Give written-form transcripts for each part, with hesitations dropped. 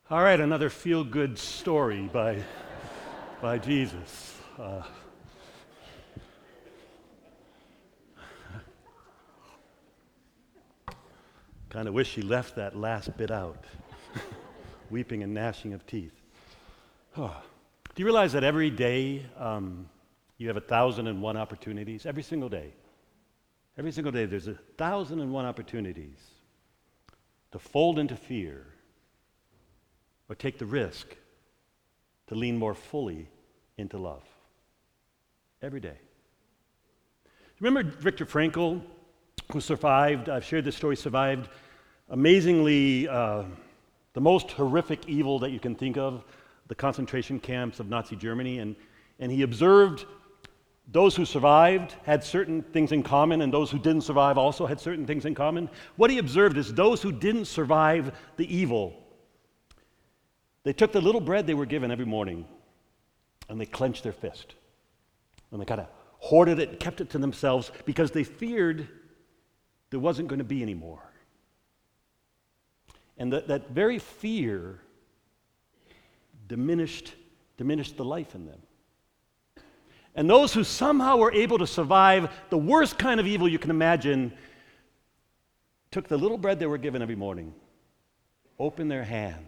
All right, another feel-good story by Jesus. Kind of wish he left that last bit out. Weeping and gnashing of teeth. Do you realize that every day you have 1,001 opportunities? Every single day. Every single day there's 1,001 opportunities to fold into fear or take the risk to lean more fully into love. Every day. Remember Viktor Frankl, who survived, I've shared this story, survived amazingly the most horrific evil that you can think of, the concentration camps of Nazi Germany, and he observed those who survived had certain things in common, and those who didn't survive also had certain things in common. What he observed is those who didn't survive the evil, they took the little bread they were given every morning, and they clenched their fist, and they kind of hoarded it and kept it to themselves because they feared there wasn't going to be any more. And that very fear diminished the life in them. And those who somehow were able to survive the worst kind of evil you can imagine took the little bread they were given every morning, opened their hands,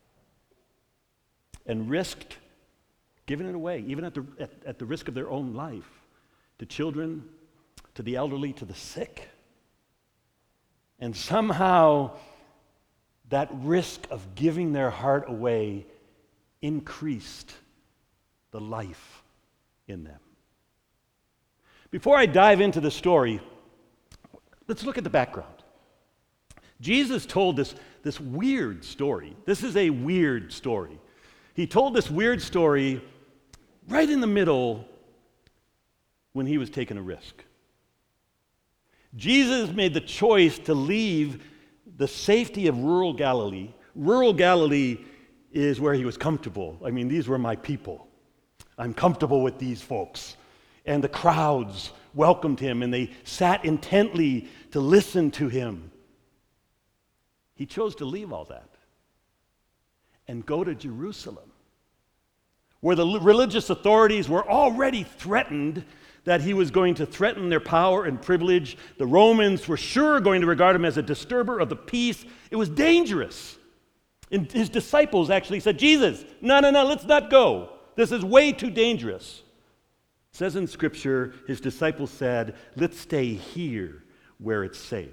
and risked giving it away, even at the risk of their own life, to children, to the elderly, to the sick. And somehow that risk of giving their heart away increased the life in them. Before I dive into the story, let's look at the background. Jesus told this weird story. This is a weird story. He told this weird story right in the middle when he was taking a risk. Jesus made the choice to leave the safety of rural Galilee. Rural Galilee is where he was comfortable. I mean, these were my people. I'm comfortable with these folks. And the crowds welcomed him, and they sat intently to listen to him. He chose to leave all that and go to Jerusalem, where the religious authorities were already threatened that he was going to threaten their power and privilege. The Romans were sure going to regard him as a disturber of the peace. It was dangerous. And his disciples actually said, Jesus, no, let's not go. This is way too dangerous. It says in Scripture, his disciples said, let's stay here where it's safe.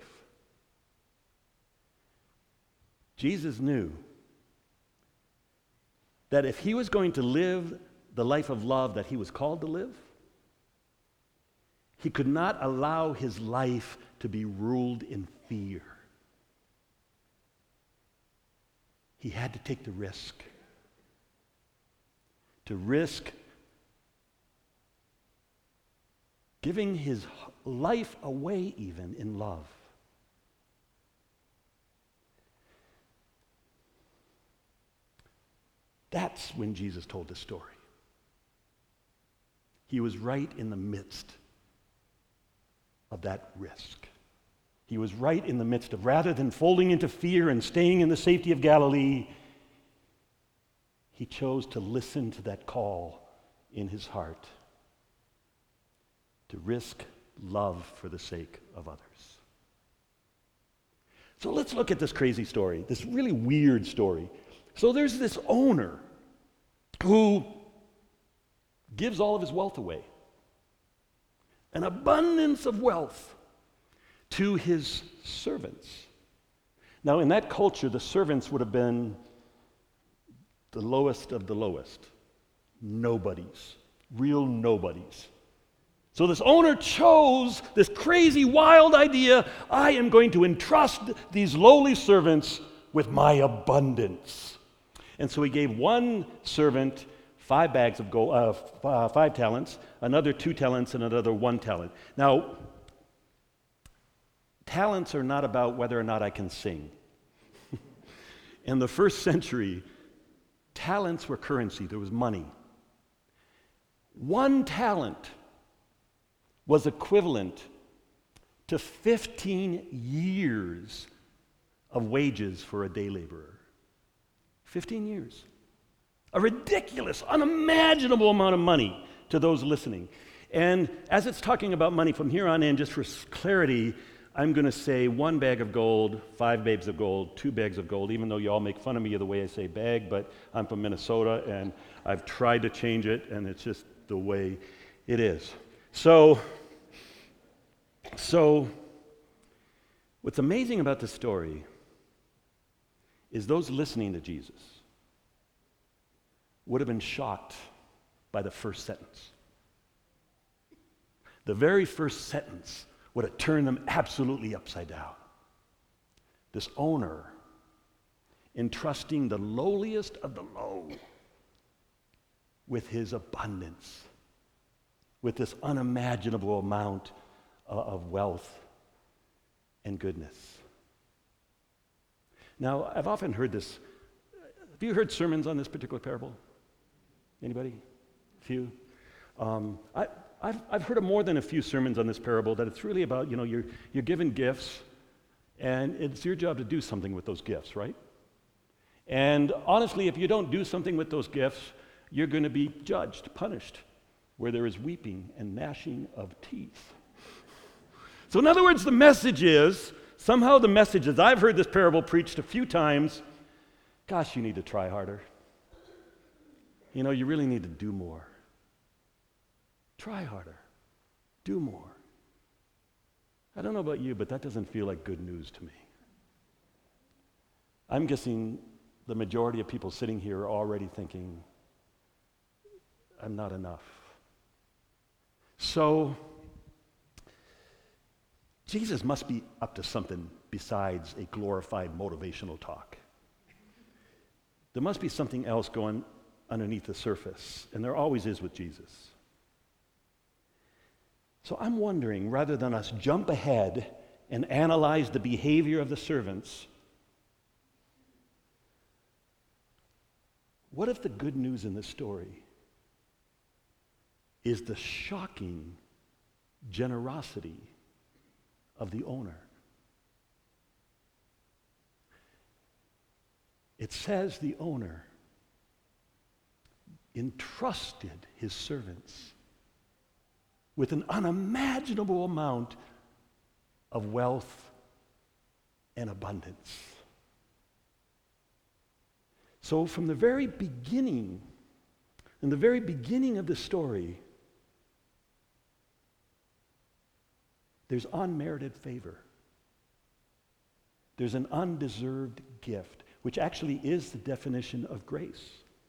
Jesus knew that if he was going to live the life of love that he was called to live, he could not allow his life to be ruled in fear. He had to take the risk. To risk giving his life away even in love. That's when Jesus told this story. He was right in the midst of that risk. He was right in the midst of, rather than folding into fear and staying in the safety of Galilee, he chose to listen to that call in his heart to risk love for the sake of others. So let's look at this crazy story, this really weird story. So there's this owner who gives all of his wealth away, an abundance of wealth, to his servants. Now, in that culture, the servants would have been the lowest of the lowest. Nobodies. Real nobodies. So this owner chose this crazy, wild idea. I am going to entrust these lowly servants with my abundance. And so he gave one servant 5 bags of gold, 5 talents, another 2 talents, and another 1 talent. Now, talents are not about whether or not I can sing. In the first century, talents were currency. There was money. 1 talent was equivalent to 15 years of wages for a day laborer. 15 years. A ridiculous, unimaginable amount of money to those listening. And as it's talking about money from here on in, just for clarity, I'm going to say 1 bag of gold, 5 bags of gold, 2 bags of gold, even though you all make fun of me of the way I say bag, but I'm from Minnesota, and I've tried to change it, and it's just the way it is. So what's amazing about this story is those listening to Jesus would have been shocked by the first sentence. The very first sentence would have turned them absolutely upside down. This owner entrusting the lowliest of the low with his abundance, with this unimaginable amount of wealth and goodness. Now, I've often heard this. Have you heard sermons on this particular parable? Anybody? A few? I've heard of more than a few sermons on this parable that it's really about, you're given gifts, and it's your job to do something with those gifts, right? And honestly, if you don't do something with those gifts, you're going to be judged, punished, where there is weeping and gnashing of teeth. So in other words, the message is, somehow the message is, I've heard this parable preached a few times, gosh, you need to try harder. You really need to do more. Try harder. Do more. I don't know about you, but that doesn't feel like good news to me. I'm guessing the majority of people sitting here are already thinking, I'm not enough. So, Jesus must be up to something besides a glorified motivational talk. There must be something else going underneath the surface, and there always is with Jesus. So I'm wondering, rather than us jump ahead and analyze the behavior of the servants, what if the good news in this story is the shocking generosity of the owner? It says the owner entrusted his servants with an unimaginable amount of wealth and abundance. So from the very beginning, in the very beginning of the story, there's unmerited favor. There's an undeserved gift, which actually is the definition of grace.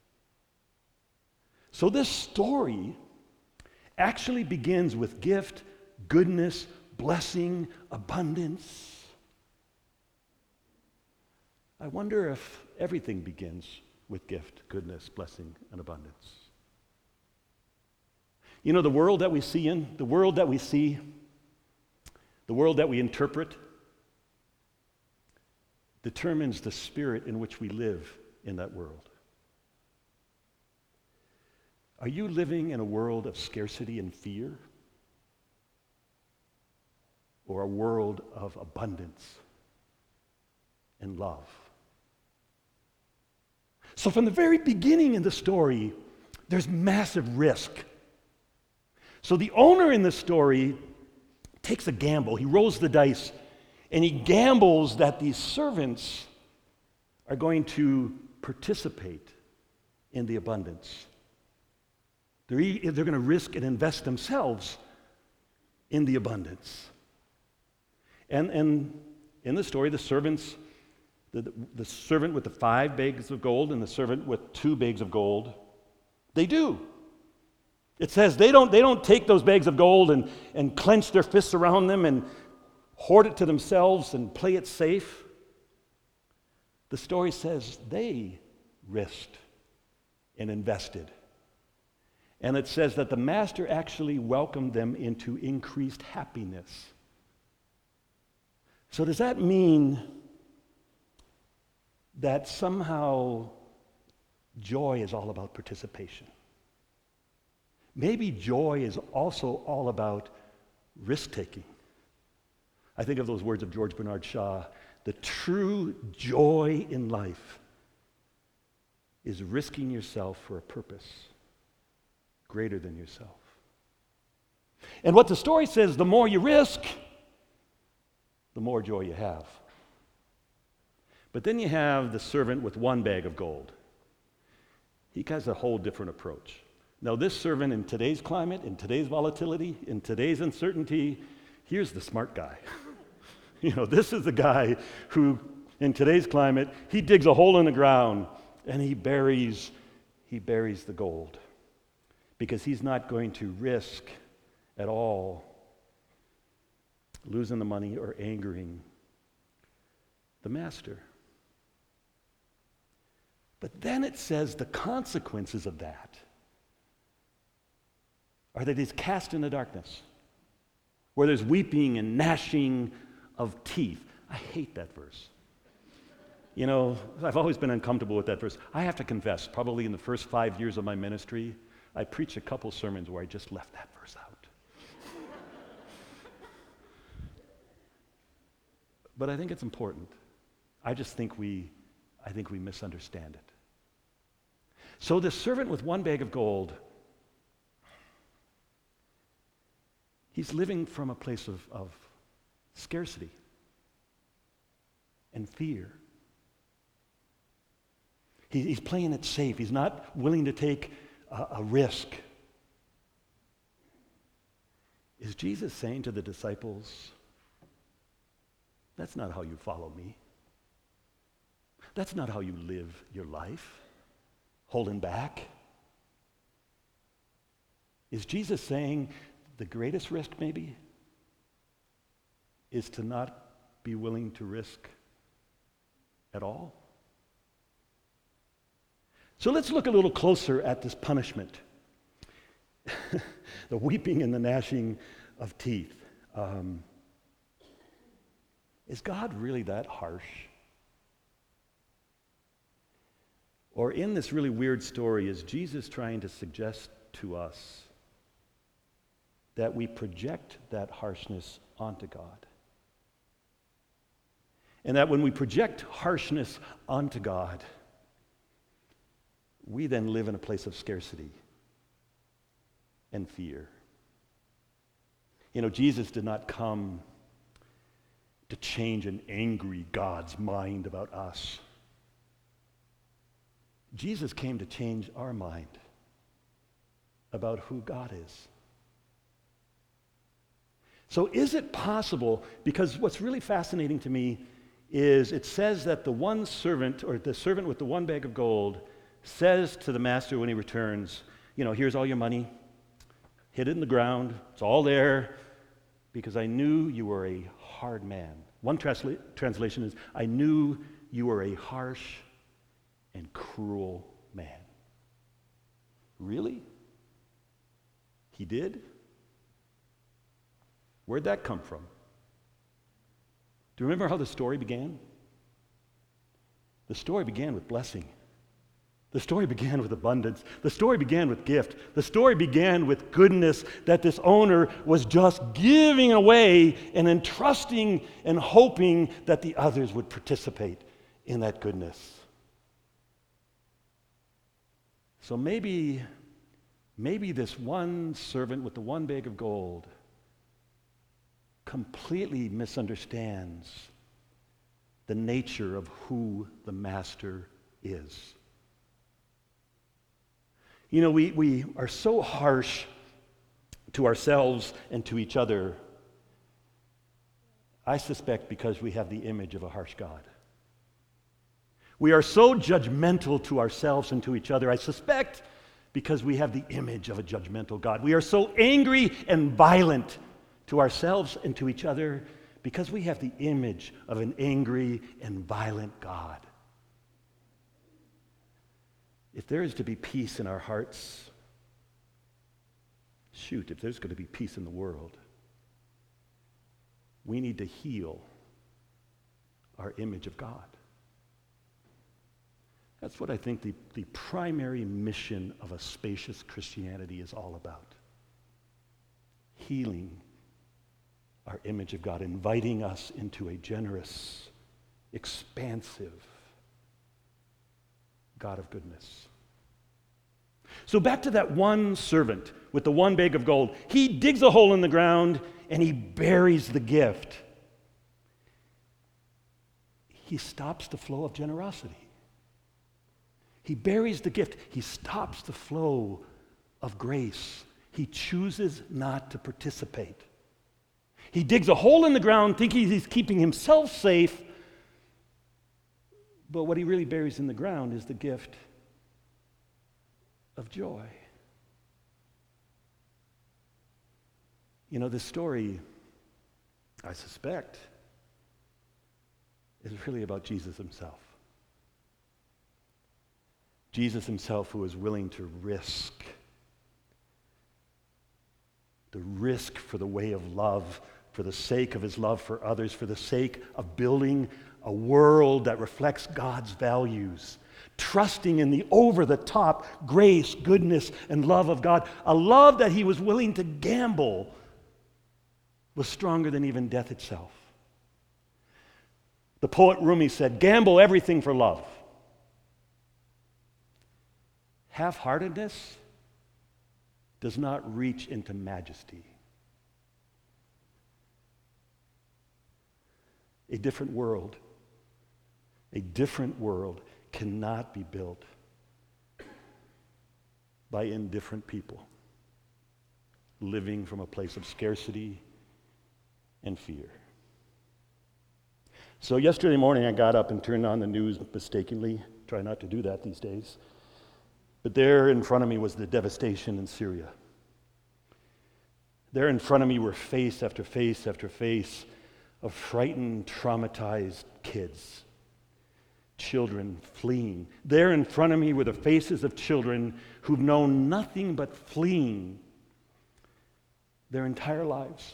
So this story actually begins with gift, goodness, blessing, abundance. I wonder if everything begins with gift, goodness, blessing, and abundance. The world that we see the world that we interpret, determines the spirit in which we live in that world. Are you living in a world of scarcity and fear? Or a world of abundance and love? So from the very beginning in the story, there's massive risk. So the owner in the story takes a gamble. He rolls the dice, and he gambles that these servants are going to participate in the abundance. They're going to risk and invest themselves in the abundance. And in the story, the servants, the servant with the 5 bags of gold and the servant with 2 bags of gold, they do. It says they don't take those bags of gold and clench their fists around them and hoard it to themselves and play it safe. The story says they risked and invested. And it says that the master actually welcomed them into increased happiness. So does that mean that somehow joy is all about participation? Maybe joy is also all about risk-taking. I think of those words of George Bernard Shaw, the true joy in life is risking yourself for a purpose greater than yourself. And what the story says, the more you risk, the more joy you have. But then you have the servant with one bag of gold. He has a whole different approach. Now, this servant in today's climate, in today's volatility, in today's uncertainty, here's the smart guy. This is the guy who, in today's climate, he digs a hole in the ground and he buries the gold because he's not going to risk at all losing the money or angering the master. But then it says the consequences of that are that he's cast into darkness, where there's weeping and gnashing of teeth. I hate that verse. I've always been uncomfortable with that verse. I have to confess, probably in the first 5 years of my ministry, I preached a couple sermons where I just left that verse out. But I think it's important. I think we misunderstand it. So this servant with one bag of gold, he's living from a place of scarcity and fear. He's playing it safe. He's not willing to take a risk. Is Jesus saying to the disciples, that's not how you follow me. That's not how you live your life, holding back. Is Jesus saying the greatest risk maybe is to not be willing to risk at all? So let's look a little closer at this punishment. The weeping and the gnashing of teeth. Is God really that harsh? Or in this really weird story, is Jesus trying to suggest to us that we project that harshness onto God? And that when we project harshness onto God, we then live in a place of scarcity and fear. Jesus did not come to change an angry God's mind about us. Jesus came to change our mind about who God is. So is it possible, because what's really fascinating to me is it says that the one servant, or the servant with the one bag of gold, says to the master when he returns, here's all your money, hid it in the ground, it's all there, because I knew you were a hard man. One translation is, I knew you were a harsh and cruel man. Really? He did? Where'd that come from? Do you remember how the story began? The story began with blessing. The story began with abundance. The story began with gift. The story began with goodness that this owner was just giving away and entrusting and hoping that the others would participate in that goodness. So maybe this one servant with the one bag of gold completely misunderstands the nature of who the master is. We are so harsh to ourselves and to each other, I suspect because we have the image of a harsh God. We are so judgmental to ourselves and to each other, I suspect, because we have the image of a judgmental God. We are so angry and violent to ourselves and to each other because we have the image of an angry and violent God. If there is to be peace in our hearts, if there's going to be peace in the world, we need to heal our image of God. That's what I think the primary mission of a spacious Christianity is all about. Healing our image of God, inviting us into a generous, expansive, God of goodness. So back to that one servant with the one bag of gold. He digs a hole in the ground and he buries the gift. He stops the flow of generosity. He buries the gift. He stops the flow of grace. He chooses not to participate. He digs a hole in the ground thinking he's keeping himself safe, but what he really buries in the ground is the gift of joy. You know, this story, I suspect, is really about Jesus himself. Jesus himself, who is willing to risk the risk for the way of love, for the sake of his love for others, for the sake of building a world that reflects God's values, trusting in the over-the-top grace, goodness, and love of God, a love that he was willing to gamble was stronger than even death itself. The poet Rumi said, "Gamble everything for love." Half-heartedness does not reach into majesty. A different world cannot be built by indifferent people living from a place of scarcity and fear. So yesterday morning I got up and turned on the news mistakenly. Try not to do that these days. But there in front of me was the devastation in Syria. There in front of me were face after face after face of frightened, traumatized kids, children fleeing. There in front of me were the faces of children who've known nothing but fleeing their entire lives.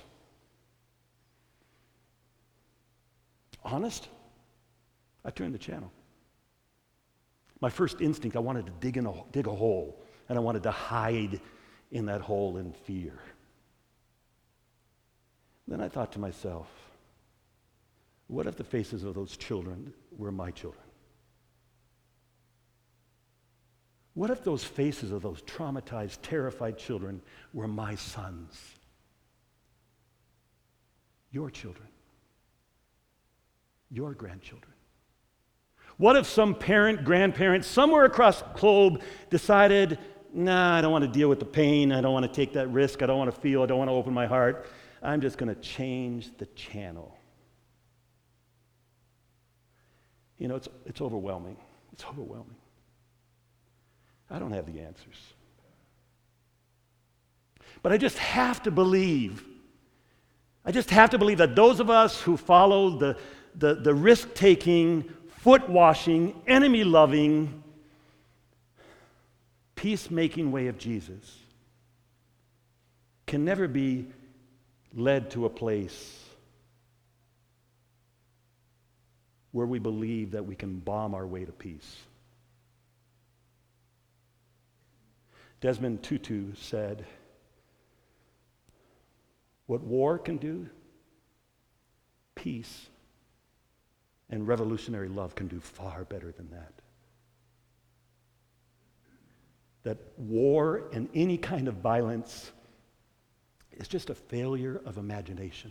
Honest? I turned the channel. My first instinct, I wanted to dig a hole, and I wanted to hide in that hole in fear. Then I thought to myself, what if the faces of those children were my children? What if those faces of those traumatized, terrified children were my sons? Your children. Your grandchildren. What if some parent, grandparent, somewhere across the globe decided, I don't want to deal with the pain, I don't want to take that risk, I don't want to feel, I don't want to open my heart, I'm just going to change the channel. You know, it's overwhelming. It's overwhelming. I don't have the answers. But I just have to believe that those of us who follow the risk-taking, foot-washing, enemy-loving, peacemaking way of Jesus can never be led to a place where we believe that we can bomb our way to peace. Desmond Tutu said, "What war can do, peace and revolutionary love can do far better than that." That war and any kind of violence is just a failure of imagination.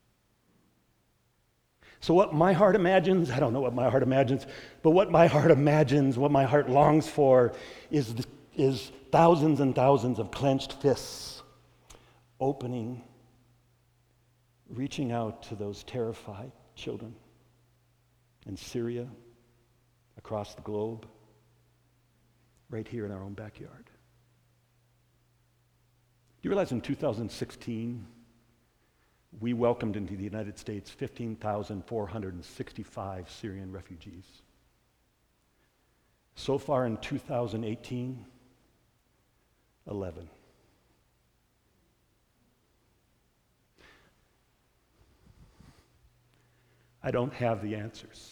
So what my heart imagines, I don't know what my heart imagines, but what my heart imagines, what my heart longs for is thousands and thousands of clenched fists opening, reaching out to those terrified children in Syria, across the globe, right here in our own backyard. Do you realize in 2016, we welcomed into the United States 15,465 Syrian refugees. So far in 2018, 11. I don't have the answers.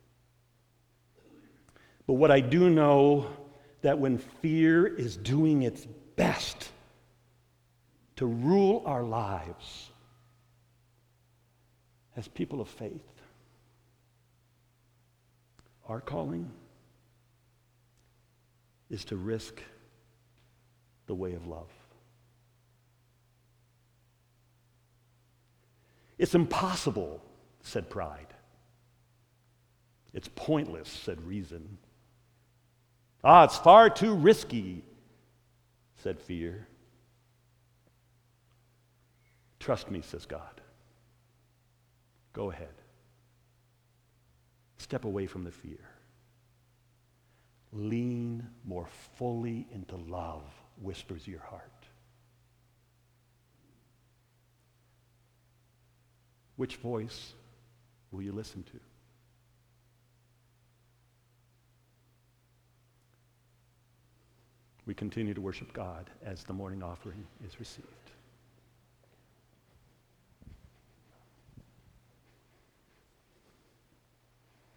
But what I do know, that when fear is doing its best to rule our lives as people of faith, our calling is to risk the way of love. It's impossible, said pride. It's pointless, said reason. It's far too risky, said fear. Trust me, says God. Go ahead. Step away from the fear. Lean more fully into love, whispers your heart. Which voice will you listen to? We continue to worship God as the morning offering is received.